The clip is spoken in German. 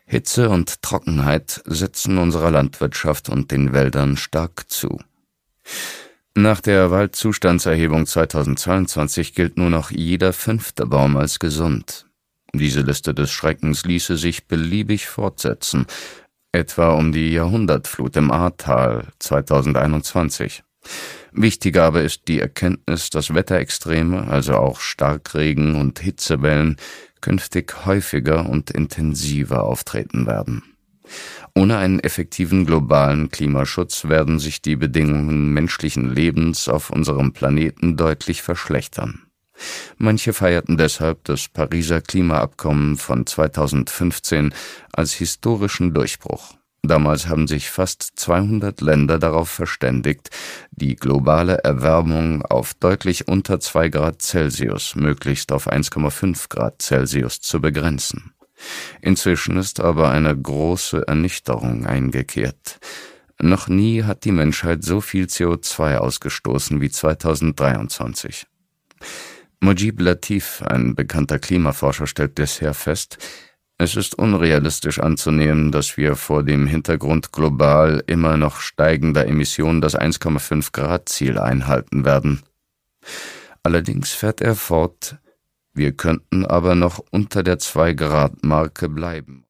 Hitze und Trockenheit setzen unserer Landwirtschaft und den Wäldern stark zu. Nach der Waldzustandserhebung 2022 gilt nur noch jeder 5. Baum als gesund. Diese Liste des Schreckens ließe sich beliebig fortsetzen, etwa um die Jahrhundertflut im Ahrtal 2021. Wichtiger aber ist die Erkenntnis, dass Wetterextreme, also auch Starkregen und Hitzewellen, künftig häufiger und intensiver auftreten werden. Ohne einen effektiven globalen Klimaschutz werden sich die Bedingungen menschlichen Lebens auf unserem Planeten deutlich verschlechtern. Manche feierten deshalb das Pariser Klimaabkommen von 2015 als historischen Durchbruch. Damals haben sich fast 200 Länder darauf verständigt, die globale Erwärmung auf deutlich unter 2 Grad Celsius, möglichst auf 1,5 Grad Celsius zu begrenzen. Inzwischen ist aber eine große Ernüchterung eingekehrt. Noch nie hat die Menschheit so viel CO2 ausgestoßen wie 2023. Mujib Latif, ein bekannter Klimaforscher, stellt bisher fest: Es ist unrealistisch anzunehmen, dass wir vor dem Hintergrund global immer noch steigender Emissionen das 1,5-Grad-Ziel einhalten werden. Allerdings fährt er fort: Wir könnten aber noch unter der 2-Grad-Marke bleiben.